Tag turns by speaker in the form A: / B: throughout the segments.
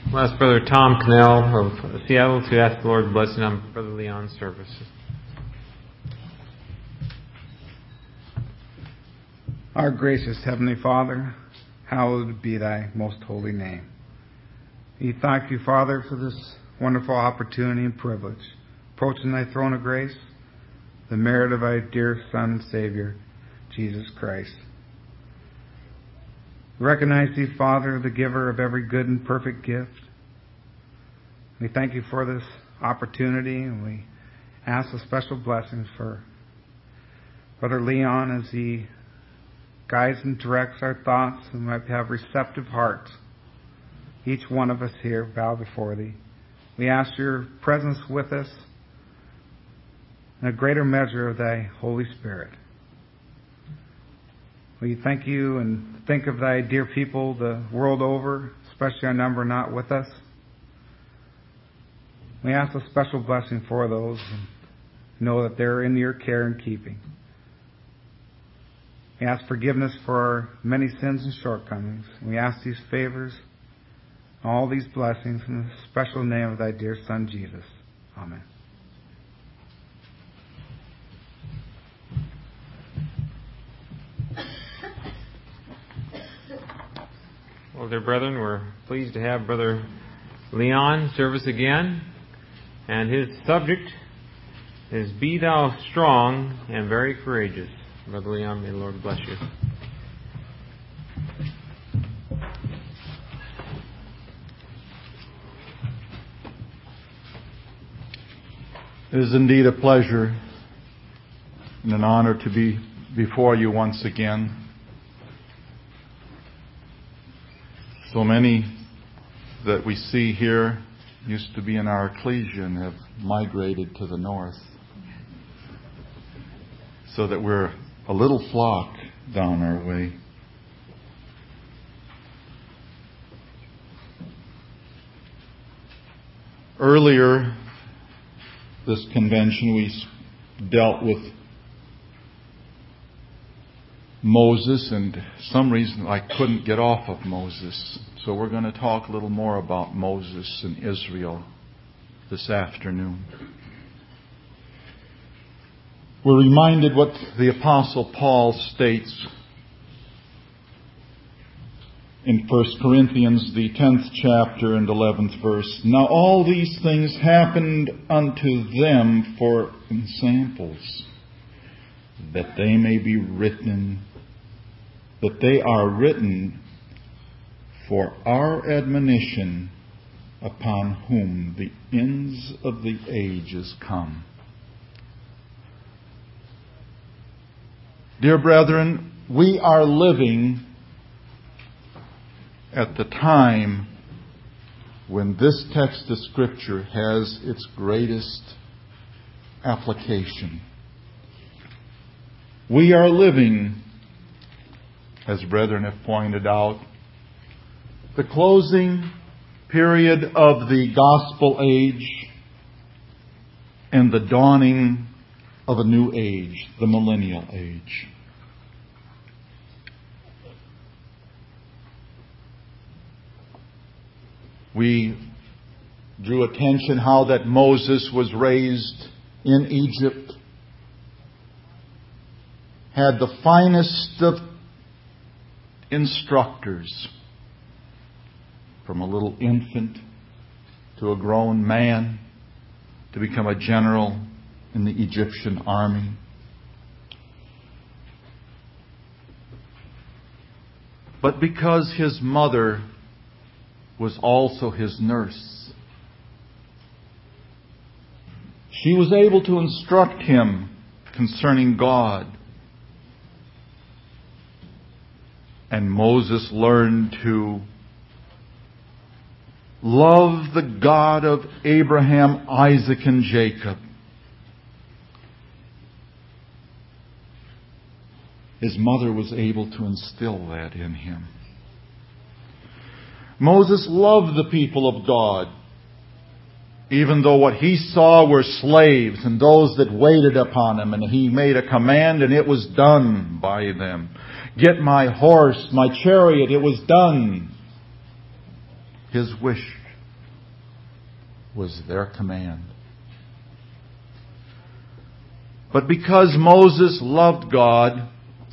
A: We'll ask Brother Tom Cannell of Seattle to ask the Lord's blessing on Brother Leon's service.
B: Our gracious Heavenly Father, hallowed be thy most holy name. We thank you, Father, for this wonderful opportunity and privilege, approaching thy throne of grace, the merit of thy dear Son and Savior, Jesus Christ. We recognize thee, Father, the giver of every good and perfect gift. We thank you for this opportunity, and we ask a special blessing for Brother Leon as he guides and directs our thoughts, and might have receptive hearts. Each one of us here bow before thee. We ask your presence with us and a greater measure of thy Holy Spirit. We thank you and think of thy dear people the world over, especially our number not with us. We ask a special blessing for those and know that they're in your care and keeping. We ask forgiveness for our many sins and shortcomings. We ask these favors, all these blessings in the special name of thy dear Son, Jesus. Amen.
A: Well, dear brethren, we're pleased to have Brother Leon service again. And his subject is Be Thou Strong and Very Courageous. Brother Leon, may the Lord bless you.
C: It is indeed a pleasure and an honor to be before you once again. So many that we see here used to be in our ecclesia and have migrated to the north, so that we're a little flock down our way. Earlier this convention we dealt with Moses, and some reason I couldn't get off of Moses. So we're going to talk a little more about Moses and Israel this afternoon. We're reminded what the Apostle Paul states in 1 Corinthians, the 10th chapter and 11th verse. Now all these things happened unto them for ensamples, that they may be written, that they are written for our admonition, upon whom the ends of the ages come. Dear brethren, we are living at the time when this text of Scripture has its greatest application. We are living, as brethren have pointed out, the closing period of the gospel age and the dawning of a new age, the millennial age. We drew attention how that Moses was raised in Egypt, had the finest of instructors, from a little infant to a grown man to become a general in the Egyptian army. But because his mother was also his nurse, she was able to instruct him concerning God. And Moses learned to love the God of Abraham, Isaac, and Jacob. His mother was able to instill that in him. Moses loved the people of God, even though what he saw were slaves and those that waited upon him, and he made a command and it was done by them. Get my horse, my chariot, it was done. His wish was their command. But because Moses loved God,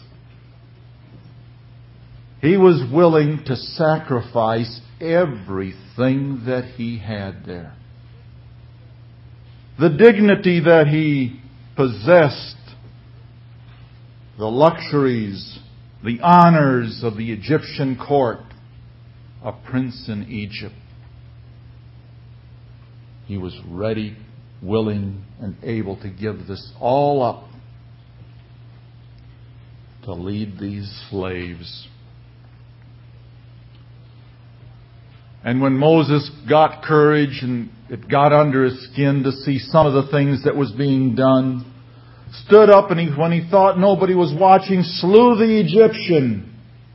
C: he was willing to sacrifice everything that he had there. The dignity that he possessed, the luxuries, the honors of the Egyptian court, a prince in Egypt. He was ready, willing, and able to give this all up to lead these slaves. And when Moses got courage and it got under his skin to see some of the things that was being done, stood up and when he thought nobody was watching, slew the Egyptian.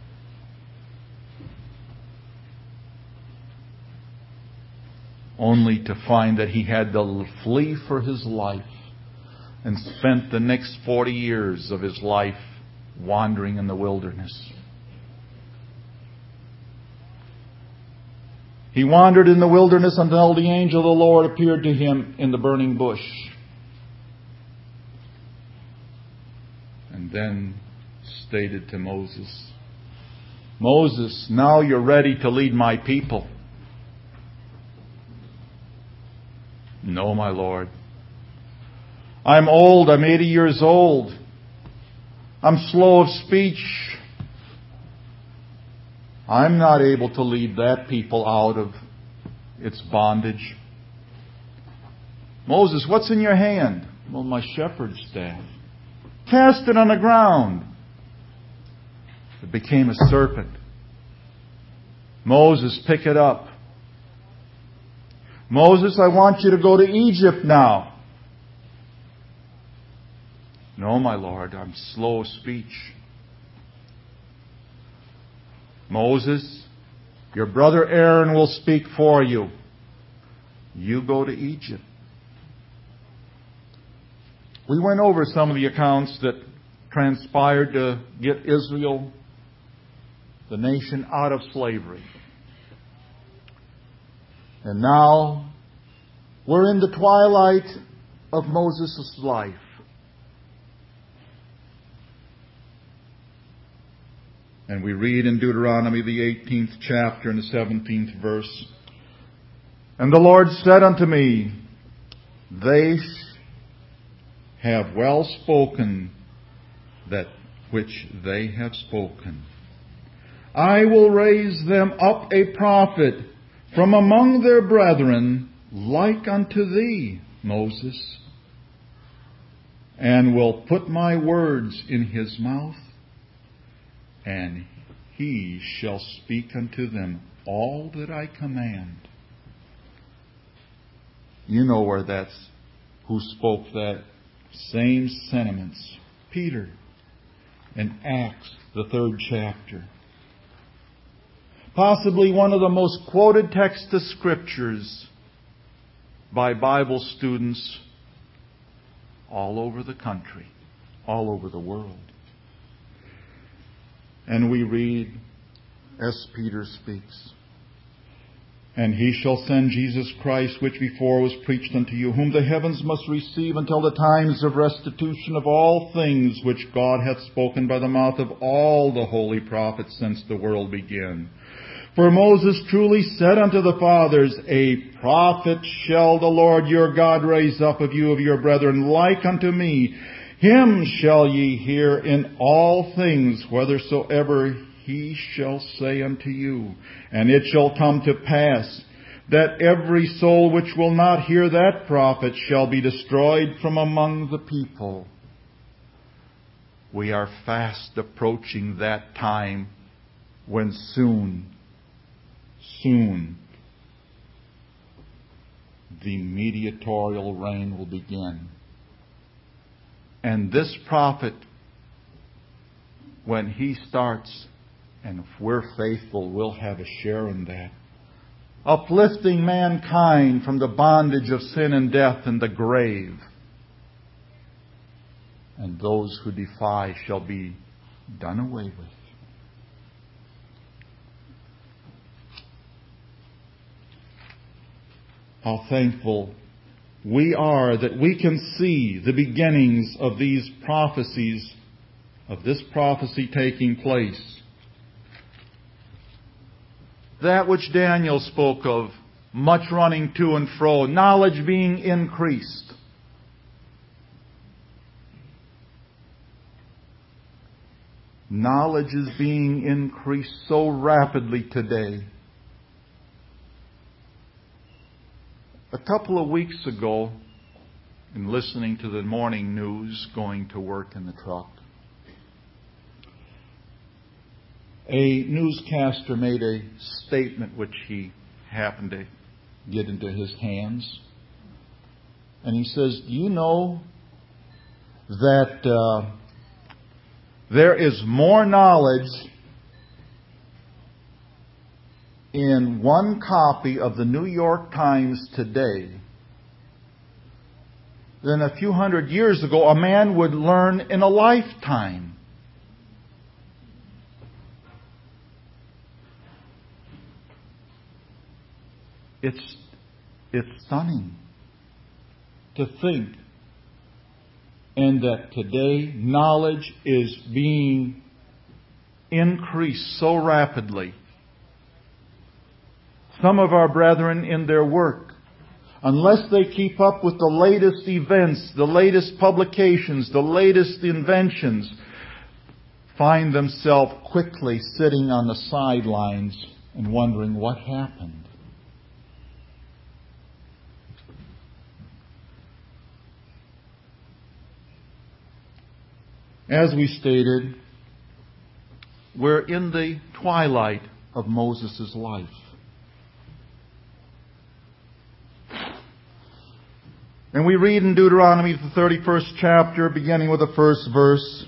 C: Only to find that he had to flee for his life and spent the next 40 years of his life wandering in the wilderness. He wandered in the wilderness until the angel of the Lord appeared to him in the burning bush. And then stated to Moses, Moses, now you're ready to lead my people. No, my Lord. I'm old. I'm 80 years old. I'm slow of speech. I'm not able to lead that people out of its bondage. Moses, what's in your hand? Well, my shepherd's staff. Cast it on the ground. It became a serpent. Moses, pick it up. Moses, I want you to go to Egypt now. No, my Lord, I'm slow of speech. Moses, your brother Aaron will speak for you. You go to Egypt. We went over some of the accounts that transpired to get Israel, the nation, out of slavery. And now we're in the twilight of Moses' life. And we read in Deuteronomy, the 18th chapter and the 17th verse, And the Lord said unto me, They have well spoken that which they have spoken. I will raise them up a prophet from among their brethren, like unto thee, Moses, and will put my words in his mouth, and he shall speak unto them all that I command. You know who spoke that same sentiments. Peter in Acts, the 3rd chapter. Possibly one of the most quoted texts of Scriptures by Bible students all over the country, all over the world. And we read, as Peter speaks, And he shall send Jesus Christ, which before was preached unto you, whom the heavens must receive until the times of restitution of all things which God hath spoken by the mouth of all the holy prophets since the world began. For Moses truly said unto the fathers, A prophet shall the Lord your God raise up of you of your brethren like unto me. Him shall ye hear in all things, whethersoever he shall say unto you. And it shall come to pass that every soul which will not hear that prophet shall be destroyed from among the people. We are fast approaching that time when soon, the mediatorial reign will begin. And this prophet, when he starts, and if we're faithful, we'll have a share in that, uplifting mankind from the bondage of sin and death and the grave. And those who defy shall be done away with. how thankful we are that we can see the beginnings of these prophecies, of this prophecy taking place. That which Daniel spoke of, much running to and fro, knowledge being increased. Knowledge is being increased so rapidly today. A couple of weeks ago, in listening to the morning news, going to work in the truck, a newscaster made a statement which he happened to get into his hands. And he says, "Do you know that there is more knowledge in one copy of the New York Times today than a few hundred years ago a man would learn in a lifetime?" It's stunning to think, and that today knowledge is being increased so rapidly. Some of our brethren in their work, unless they keep up with the latest events, the latest publications, the latest inventions, find themselves quickly sitting on the sidelines and wondering what happened. As we stated, we're in the twilight of Moses' life. And we read in Deuteronomy, the 31st chapter, beginning with the first verse,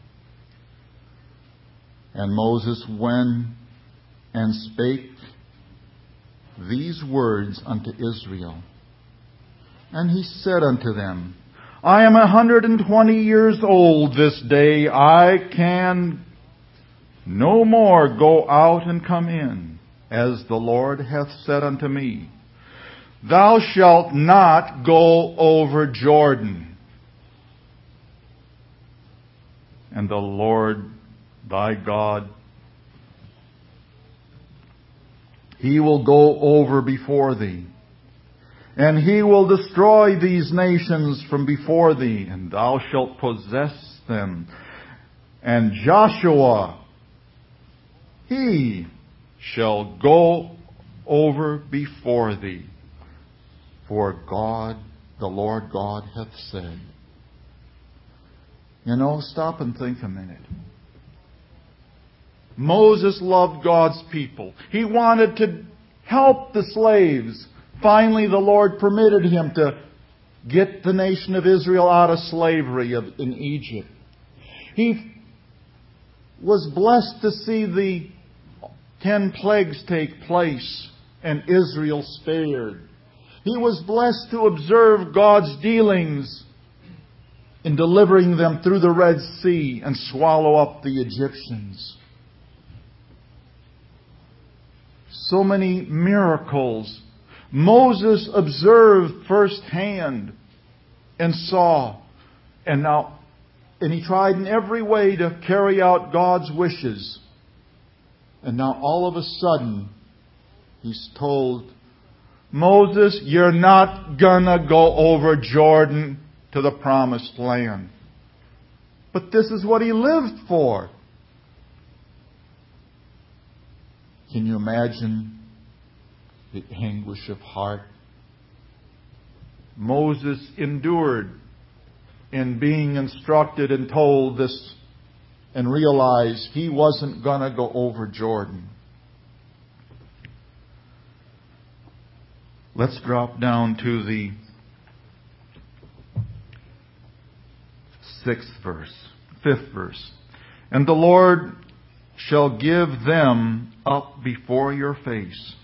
C: "And Moses went and spake these words unto Israel. And he said unto them, I am 120 years old this day. I can no more go out and come in, as the Lord hath said unto me. Thou shalt not go over Jordan. And the Lord thy God, He will go over before thee. And He will destroy these nations from before thee, and thou shalt possess them. And Joshua, he shall go over before thee. For God, the Lord God, hath said." You know, stop and think a minute. Moses loved God's people. He wanted to help the slaves. Finally, the Lord permitted him to get the nation of Israel out of slavery in Egypt. He was blessed to see the 10 plagues take place and Israel spared. He was blessed to observe God's dealings in delivering them through the Red Sea and swallow up the Egyptians. So many miracles Moses observed firsthand and saw, and he tried in every way to carry out God's wishes. And now all of a sudden, he's told, Moses, you're not gonna go over Jordan to the promised land. But this is what he lived for. Can you imagine the anguish of heart? Moses endured in being instructed and told this and realized he wasn't going to go over Jordan. Let's drop down to the 5th verse. And the Lord shall give them up before your face,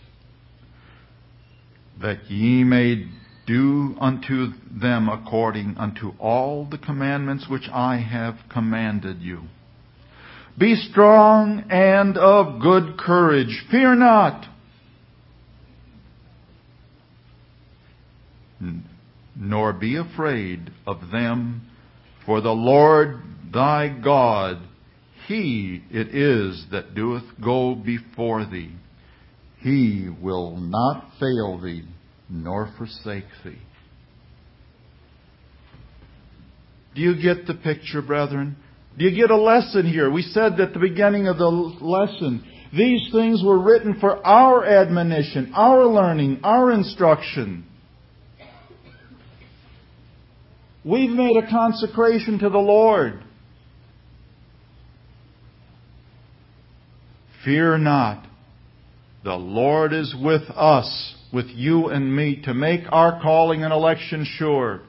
C: that ye may do unto them according unto all the commandments which I have commanded you. Be strong and of good courage. Fear not. nor be afraid of them, for the Lord thy God, He it is that doeth go before thee. He will not fail thee, nor forsake thee. Do you get the picture, brethren? Do you get a lesson here? We said at the beginning of the lesson, these things were written for our admonition, our learning, our instruction. We've made a consecration to the Lord. Fear not. The Lord is with us, with you and me, to make our calling and election sure.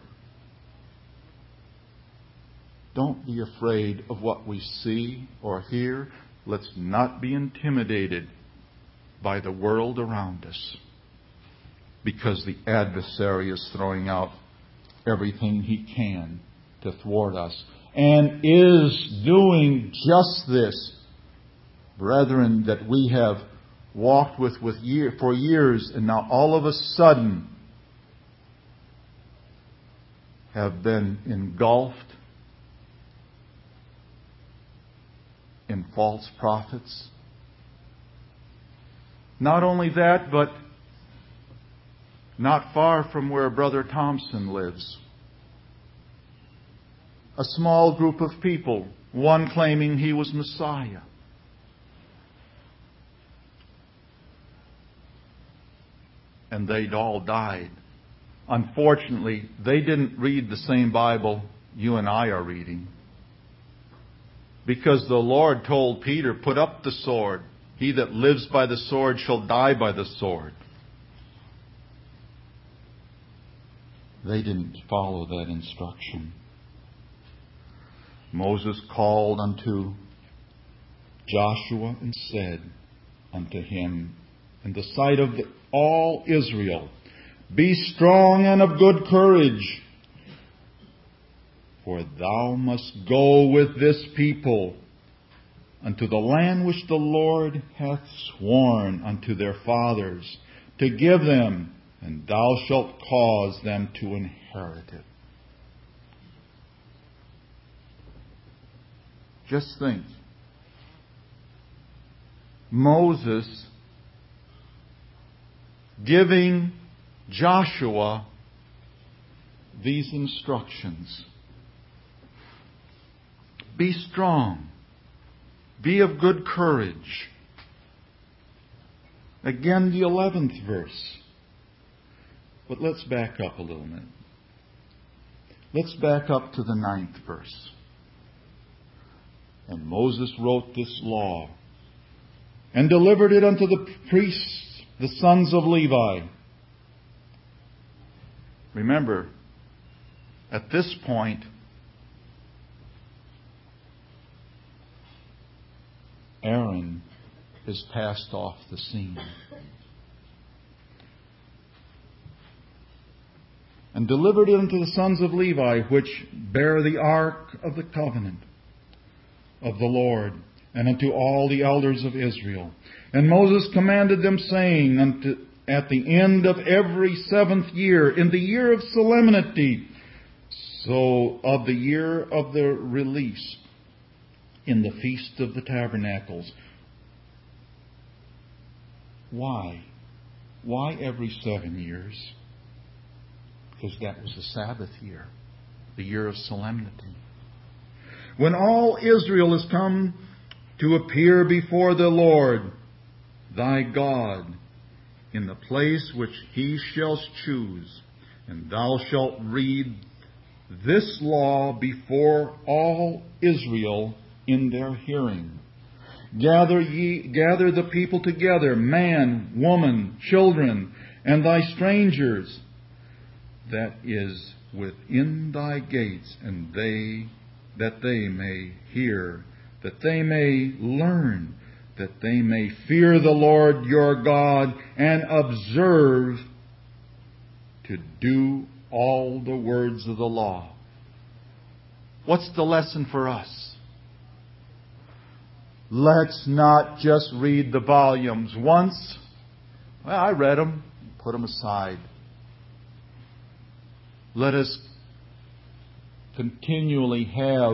C: Don't be afraid of what we see or hear. Let's not be intimidated by the world around us, because the adversary is throwing out everything he can to thwart us, and is doing just this, brethren, that we have walked with for years, and now all of a sudden have been engulfed in false prophets. Not only that, but not far from where Brother Thompson lives, a small group of people, one claiming he was Messiah. And they'd all died. Unfortunately, they didn't read the same Bible you and I are reading. Because the Lord told Peter, put up the sword. He that lives by the sword shall die by the sword. They didn't follow that instruction. Moses called unto Joshua and said unto him in the sight of all Israel, be strong and of good courage, for thou must go with this people unto the land which the Lord hath sworn unto their fathers to give them, and thou shalt cause them to inherit it. Just think. Moses giving Joshua these instructions. Be strong. Be of good courage. Again, the 11th verse. But let's back up a little bit. Let's back up to the 9th verse. And Moses wrote this law and delivered it unto the priests, the sons of Levi. Remember, at this point, Aaron is passed off the scene. And delivered it unto the sons of Levi, which bear the ark of the covenant of the Lord, and unto all the elders of Israel. And Moses commanded them, saying, at the end of every 7th year, in the year of solemnity, so of the year of the release, in the feast of the tabernacles. Why? Why every 7 years? Because that was the Sabbath year, the year of solemnity. When all Israel is come to appear before the Lord thy God in the place which he shall choose, and thou shalt read this law before all Israel in their hearing. Gather the people together, man, woman, children, and thy strangers that is within thy gates, and that they may hear, that they may learn, that they may fear the Lord your God, and observe to do all the words of the law. What's the lesson for us? Let's not just read the volumes once. Well, I read them, put them aside. Let us continually have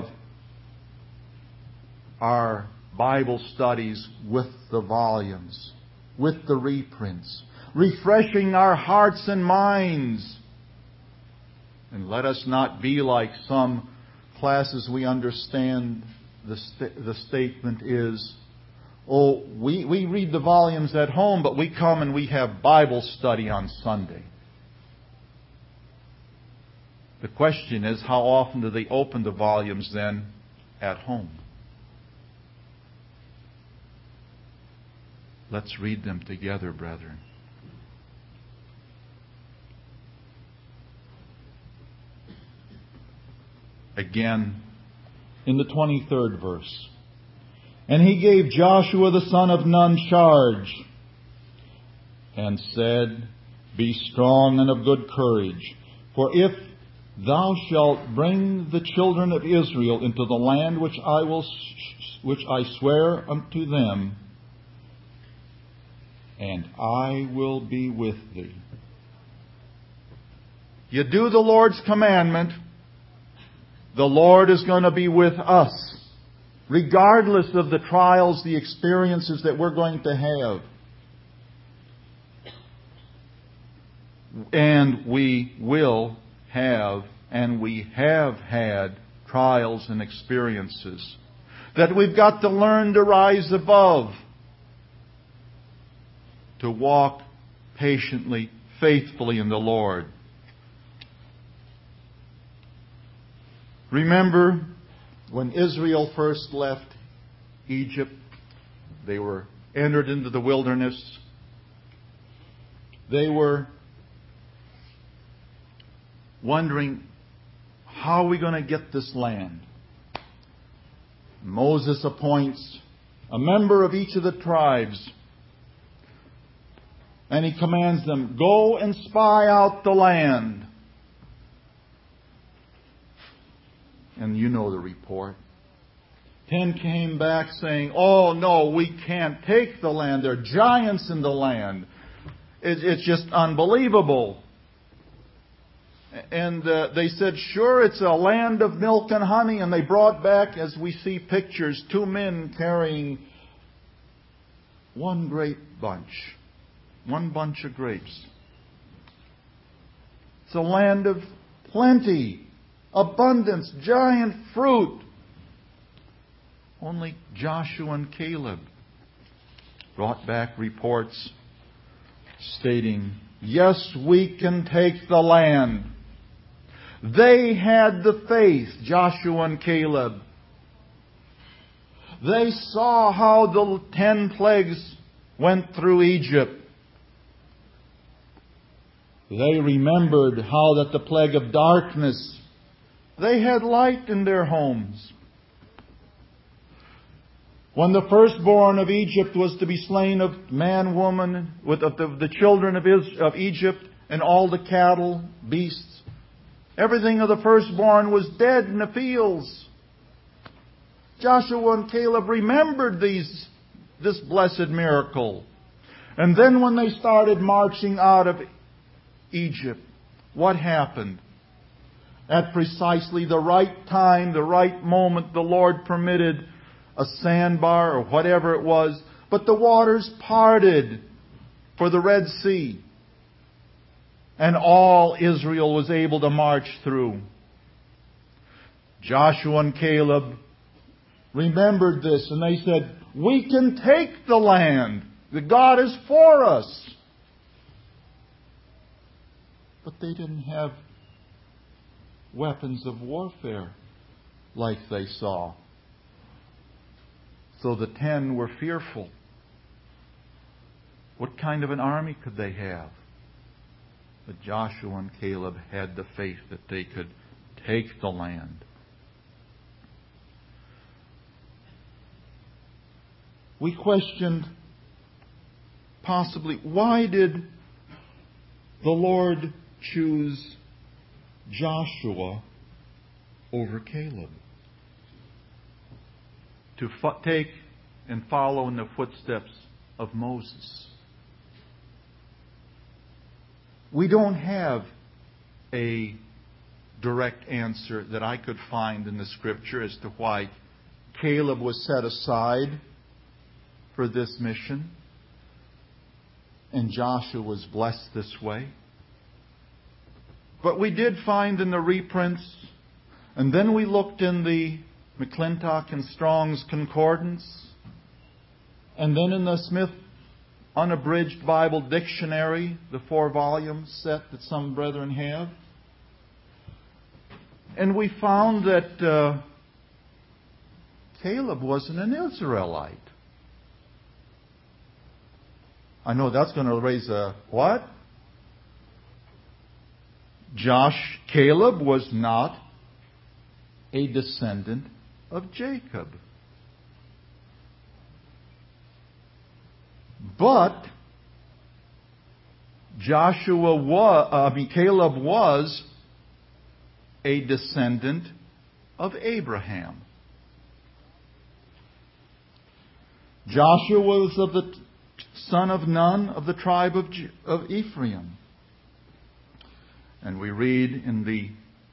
C: our Bible studies with the volumes, with the reprints, refreshing our hearts and minds. And let us not be like some classes we understand the statement is, oh, we read the volumes at home, but we come and we have Bible study on Sunday. The question is, how often do they open the volumes then at home? Let's read them together, brethren. Again, in the 23rd verse. And he gave Joshua the son of Nun charge, and said, Be strong and of good courage, for if thou shalt bring the children of Israel into the land which I swear unto them, and I will be with thee. You do the Lord's commandment, the Lord is going to be with us, regardless of the trials, the experiences that we're going to have. And we will have, and we have had, trials and experiences that we've got to learn to rise above, to walk patiently, faithfully in the Lord. Remember when Israel first left Egypt, they were entered into the wilderness. They were wondering, how are we going to get this land? Moses appoints a member of each of the tribes, and he commands them, go and spy out the land. And you know the report. 10 came back saying, oh no, we can't take the land. There are giants in the land. It's just unbelievable. And they said, sure, it's a land of milk and honey. And they brought back, as we see pictures, 2 men carrying one great bunch. One bunch of grapes. It's a land of plenty, abundance, giant fruit. Only Joshua and Caleb brought back reports stating, yes, we can take the land. They had the faith, Joshua and Caleb. They saw how the 10 plagues went through Egypt. They remembered how that the plague of darkness, they had light in their homes. When the firstborn of Egypt was to be slain of man, woman, of the children of Egypt, and all the cattle, beasts, everything of the firstborn was dead in the fields. Joshua and Caleb remembered this blessed miracle. And then when they started marching out of Egypt, what happened? At precisely the right time, the right moment, the Lord permitted a sandbar or whatever it was, but the waters parted for the Red Sea. And all Israel was able to march through. Joshua and Caleb remembered this, and they said, we can take the land. The God is for us. But they didn't have weapons of warfare like they saw. So the 10 were fearful. What kind of an army could they have? But Joshua and Caleb had the faith that they could take the land. We questioned possibly, why did the Lord choose Joshua over Caleb to take and follow in the footsteps of Moses? We don't have a direct answer that I could find in the Scripture as to why Caleb was set aside for this mission and Joshua was blessed this way. But we did find in the reprints, and then we looked in the McClintock and Strong's Concordance, and then in the Smith Unabridged Bible Dictionary, the 4-volume set that some brethren have. And we found that Caleb wasn't an Israelite. I know that's going to raise a what? Caleb was not a descendant of Jacob. But Caleb was a descendant of Abraham. Joshua was of the son of Nun of the tribe of Ephraim. And we read in the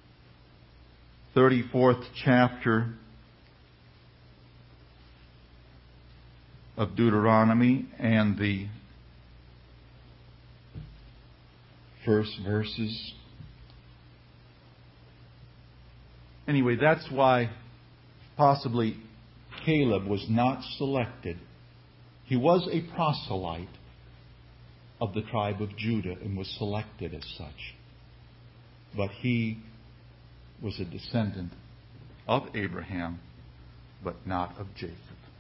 C: 34th chapter of Deuteronomy and the first verses. Anyway, that's why possibly Caleb was not selected. He was a proselyte of the tribe of Judah and was selected as such. But he was a descendant of Abraham, but not of Jacob.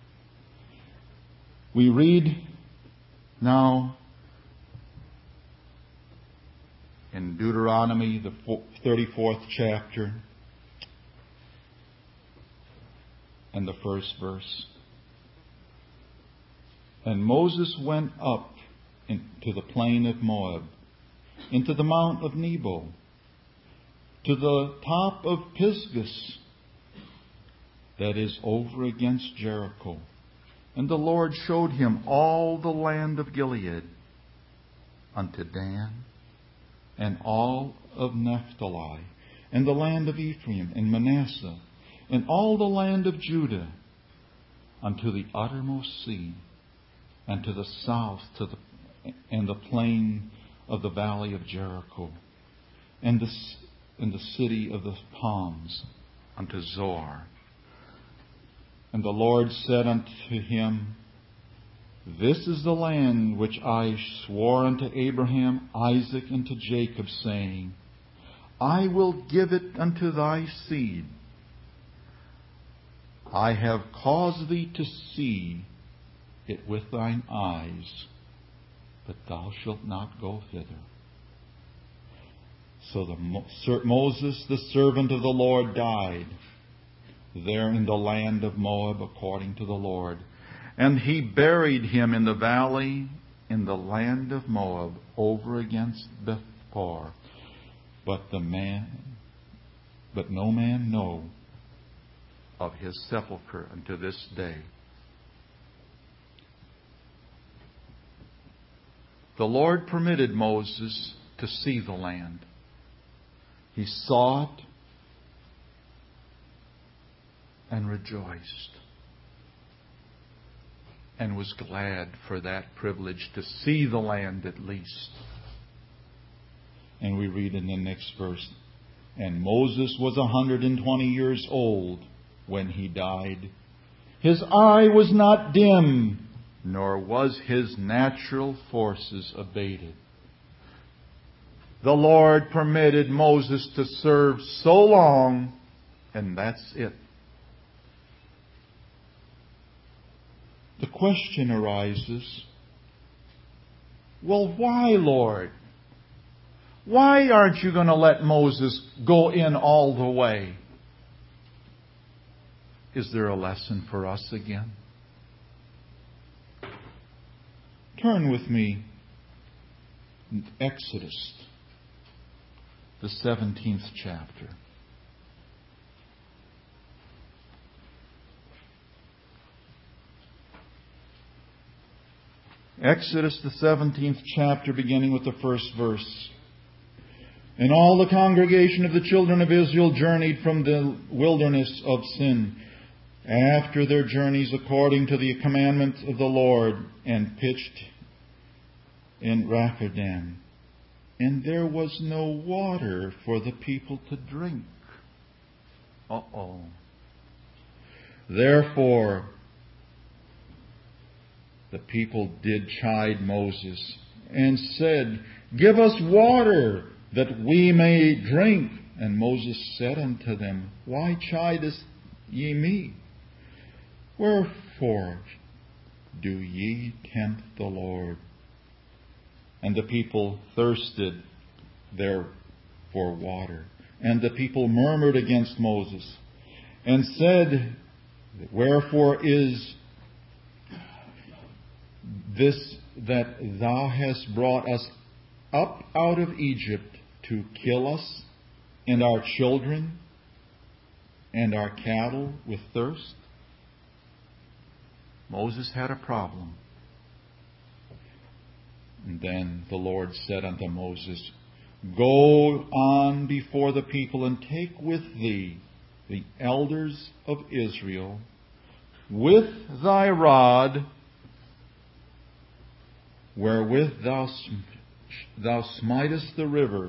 C: We read now in Deuteronomy, the 34th chapter, and the first verse. And Moses went up into the plain of Moab, into the mount of Nebo, to the top of Pisgah, that is over against Jericho. And the Lord showed him all the land of Gilead, unto Dan, and all of Naphtali, and the land of Ephraim, and Manasseh, and all the land of Judah, unto the uttermost sea, and to the south, and the plain of the valley of Jericho, and the city of the palms, unto Zoar. And the Lord said unto him, This is the land which I swore unto Abraham, Isaac, and to Jacob, saying, I will give it unto thy seed. I have caused thee to see it with thine eyes, but thou shalt not go thither. So Moses, the servant of the Lord, died there in the land of Moab, according to the Lord. And he buried him in the valley in the land of Moab, over against Bethpor. But no man know of his sepulchre unto this day. The Lord permitted Moses to see the land. He saw it and rejoiced, and was glad for that privilege to see the land at least. And we read in the next verse, And Moses was 120 years old when he died. His eye was not dim, nor was his natural forces abated. The Lord permitted Moses to serve so long, and that's it. The question arises, well, why, Lord? Why aren't you going to let Moses go in all the way? Is there a lesson for us again? Turn with me in Exodus, the 17th chapter. Exodus, the 17th chapter, beginning with the first verse. And all the congregation of the children of Israel journeyed from the wilderness of Sin after their journeys according to the commandment of the Lord, and pitched in Rephidim. And there was no water for the people to drink. Therefore, the people did chide Moses and said, Give us water, that we may drink. And Moses said unto them, Why chidest ye me? Wherefore do ye tempt the Lord? And the people thirsted there for water. And the people murmured against Moses, and said, Wherefore is this that thou hast brought us up out of Egypt to kill us and our children and our cattle with thirst? Moses had a problem. And then the Lord said unto Moses, Go on before the people, and take with thee the elders of Israel, with thy rod, wherewith thou smitest the river,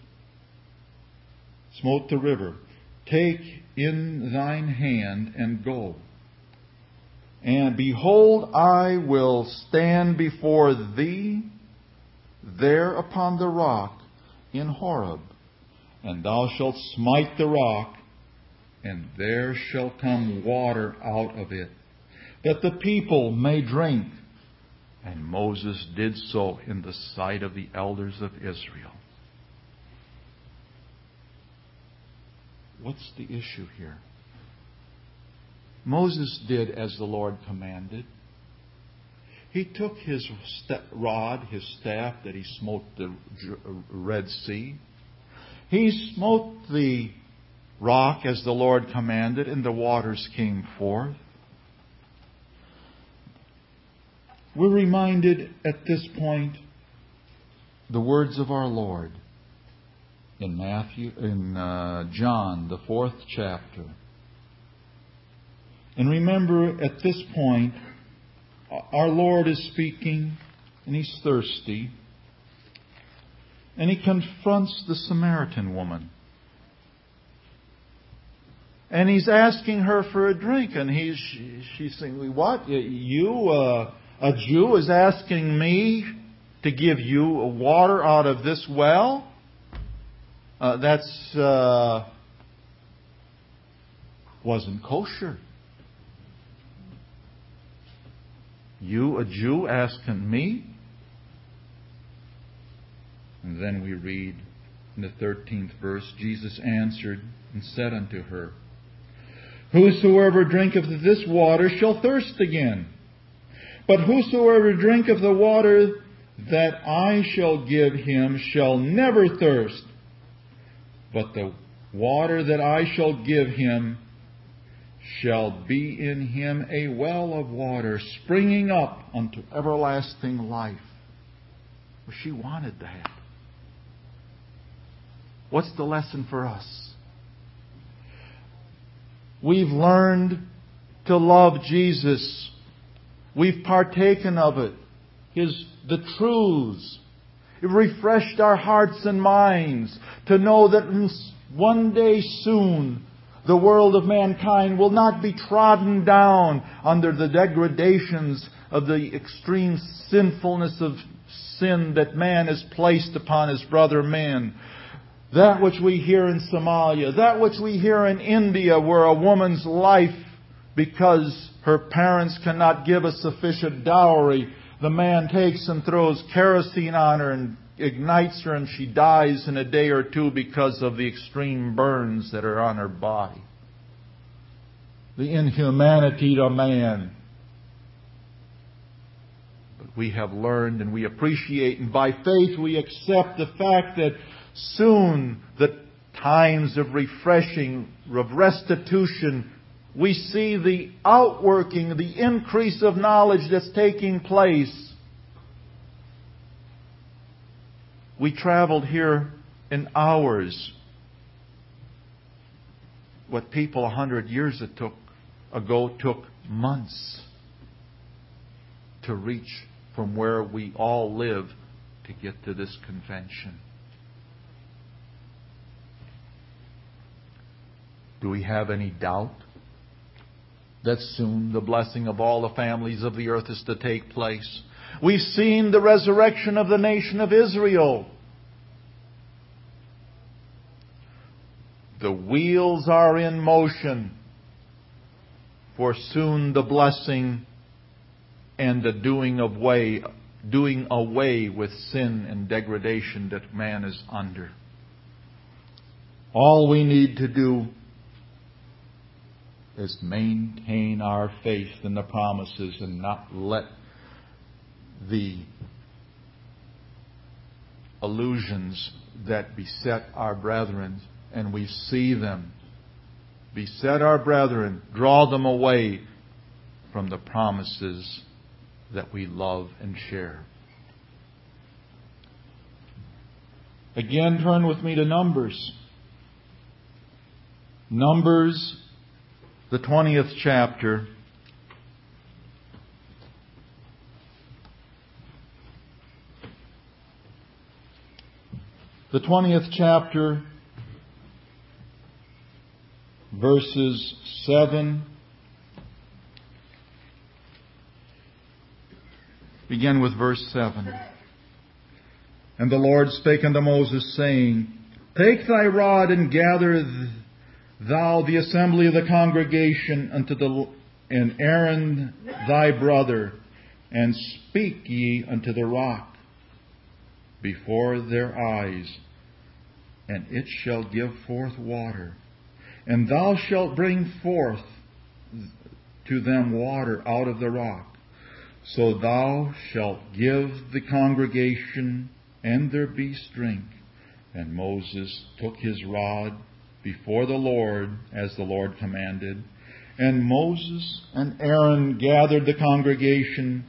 C: smote the river. Take in thine hand, and go. And behold, I will stand before thee there upon the rock in Horeb, and thou shalt smite the rock, and there shall come water out of it, that the people may drink. And Moses did so in the sight of the elders of Israel. What's the issue here? Moses did as the Lord commanded. He took his rod, his staff that he smote the Red Sea. He smote the rock as the Lord commanded, and the waters came forth. We're reminded at this point the words of our Lord in John, the 4th chapter. And remember, at this point, our Lord is speaking, and He's thirsty. And He confronts the Samaritan woman. And He's asking her for a drink. And she's saying, What? You, a Jew, is asking me to give you water out of this well? That's wasn't kosher. You, a Jew, asking me? And then we read in the 13th verse, Jesus answered and said unto her, Whosoever drinketh of this water shall thirst again. But whosoever drinketh the water that I shall give him shall never thirst. But the water that I shall give him shall be in him a well of water, springing up unto everlasting life. Well, she wanted that. What's the lesson for us? We've learned to love Jesus. We've partaken of it. The truths. It refreshed our hearts and minds to know that one day soon the world of mankind will not be trodden down under the degradations of the extreme sinfulness of sin that man has placed upon his brother man. That which we hear in Somalia, that which we hear in India, where a woman's life, because her parents cannot give a sufficient dowry, the man takes and throws kerosene on her and ignites her, and she dies in a day or two because of the extreme burns that are on her body. The inhumanity to man. But we have learned and we appreciate, and by faith we accept the fact that soon the times of refreshing, of restitution, we see the outworking, the increase of knowledge that's taking place. We traveled here in hours what people 100 years ago took months to reach from where we all live to get to this convention. Do we have any doubt that soon the blessing of all the families of the earth is to take place? We've seen the resurrection of the nation of Israel. The wheels are in motion for soon the blessing and the doing away with sin and degradation that man is under. All we need to do is maintain our faith in the promises and not let the illusions that beset our brethren, and we see them, beset our brethren, draw them away from the promises that we love and share. Again, turn with me to Numbers. Numbers, the 20th chapter. The 20th chapter, verses 7. Begin with verse 7. And the Lord spake unto Moses, saying, Take thy rod and gather thou the assembly of the congregation and Aaron thy brother, and speak ye unto the rock before their eyes, and it shall give forth water. And thou shalt bring forth to them water out of the rock. So thou shalt give the congregation and their beast drink. And Moses took his rod before the Lord, as the Lord commanded. And Moses and Aaron gathered the congregation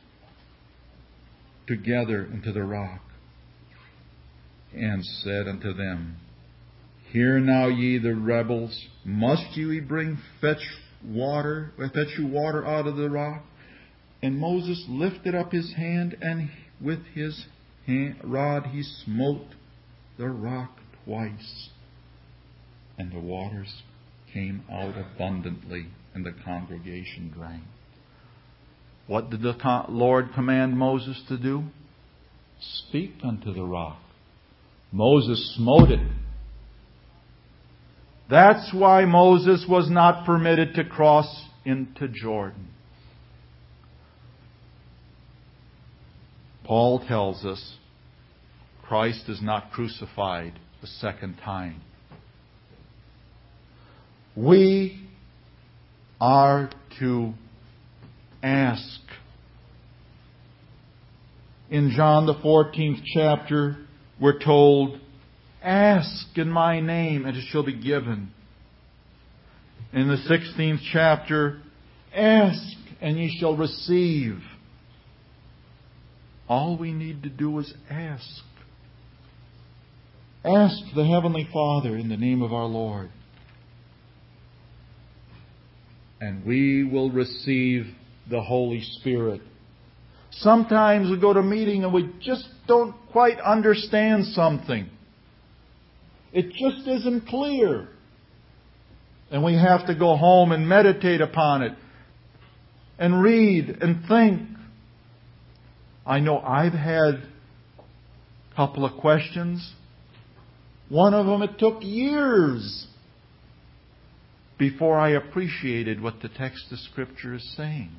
C: together unto the rock, and said unto them, Hear now ye the rebels, must ye fetch you water out of the rock? And Moses lifted up his hand, and with his rod he smote the rock twice, and the waters came out abundantly, and the congregation drank. What did the Lord command Moses to do? Speak unto the rock. Moses smote it. That's why Moses was not permitted to cross into Jordan. Paul tells us Christ is not crucified the second time. We are to ask. In John the 14th chapter, we're told, Ask in my name, and it shall be given. In the 16th chapter, Ask, and ye shall receive. All we need to do is ask. Ask the Heavenly Father in the name of our Lord. And we will receive the Holy Spirit. Sometimes we go to a meeting and we just don't quite understand something. It just isn't clear. And we have to go home and meditate upon it and read and think. I know I've had a couple of questions. One of them, it took years before I appreciated what the text of Scripture is saying.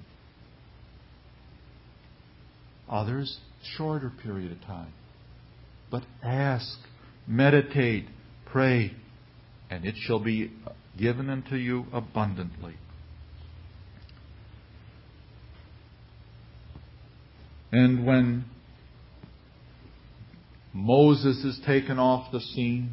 C: Others, shorter period of time. But ask, meditate, pray, and it shall be given unto you abundantly. And when Moses is taken off the scene,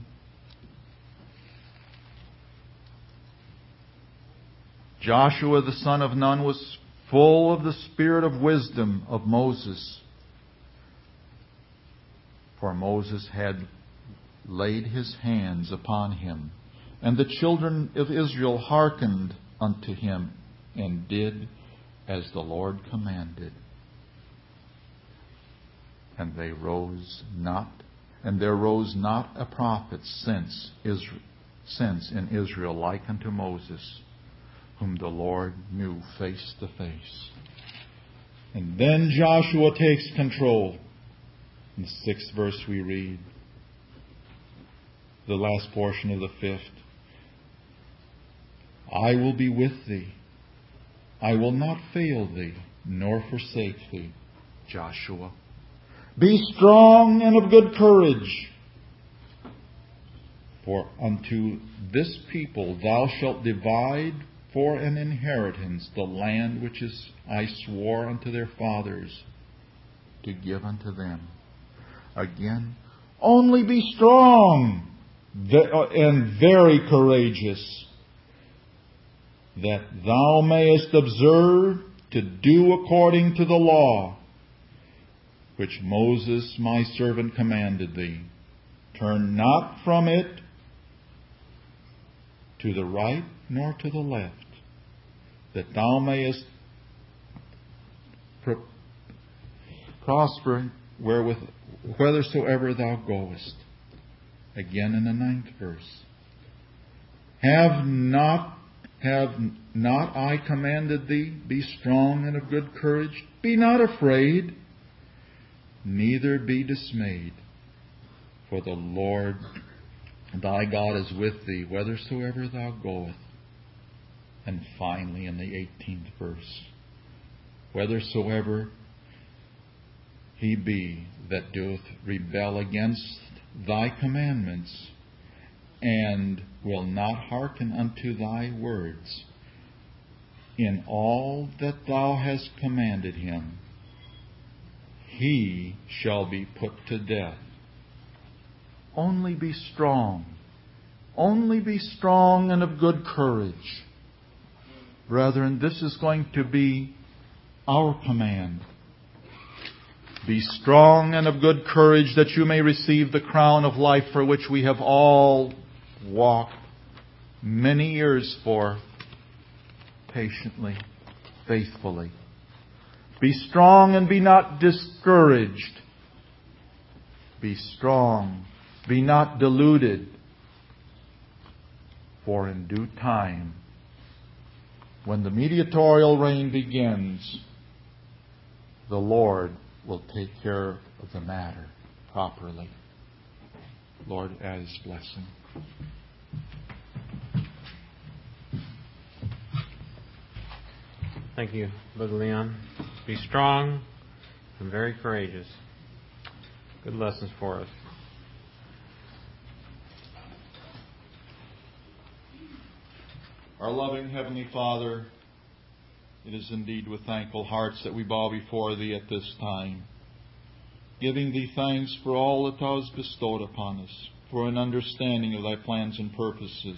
C: Joshua the son of Nun was full of the spirit of wisdom of Moses. For Moses had laid his hands upon him. And the children of Israel hearkened unto him, and did as the Lord commanded. And there rose not a prophet since in Israel like unto Moses, whom the Lord knew face to face. And then Joshua takes control. In the 6th verse we read, the last portion of the 5th. I will be with thee. I will not fail thee, nor forsake thee, Joshua. Be strong and of good courage. For unto this people thou shalt divide for an inheritance the land which I swore unto their fathers to give unto them. Again, only be strong and very courageous, that thou mayest observe to do according to the law which Moses my servant commanded thee. Turn not from it to the right nor to the left, that thou mayest prosper whithersoever thou goest. Again in the 9th verse. Have not I commanded thee, be strong and of good courage? Be not afraid, neither be dismayed. For the Lord thy God is with thee, whithersoever thou goest. And finally in the 18th verse. Whithersoever he be that doeth rebel against thy commandments, and will not hearken unto thy words, in all that thou hast commanded him, he shall be put to death. Only be strong. Only be strong and of good courage. Brethren, this is going to be our command. Be strong and of good courage, that you may receive the crown of life for which we have all walked many years for, patiently, faithfully. Be strong and be not discouraged. Be strong. Be not deluded. For in due time, when the mediatorial reign begins, the Lord will take care of the matter properly. Lord, add His blessing.
A: Thank you, Brother Leon. Be strong and very courageous. Good lessons for us.
C: Our loving Heavenly Father, it is indeed with thankful hearts that we bow before Thee at this time, giving Thee thanks for all that Thou hast bestowed upon us, for an understanding of Thy plans and purposes,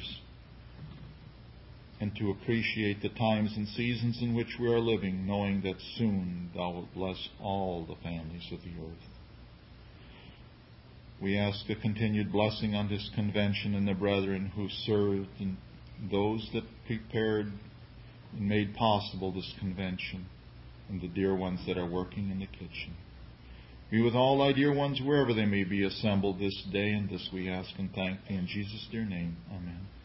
C: and to appreciate the times and seasons in which we are living, knowing that soon Thou wilt bless all the families of the earth. We ask a continued blessing on this convention and the brethren who served, and those that prepared and made possible this convention, and the dear ones that are working in the kitchen. Be with all Thy dear ones wherever they may be assembled this day, and this we ask and thank Thee in Jesus' dear name. Amen.